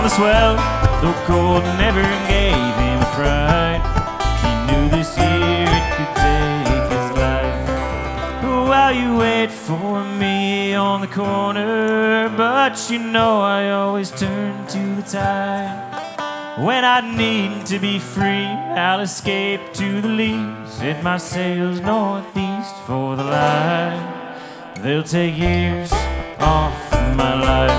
the swell, though cold never gave him a fright. He knew this year it could take his life. While you wait for me on the corner, but you know I always turn to the tide. When I need to be free, I'll escape to the lee, set my sails northeast for the light. They'll take years off my life.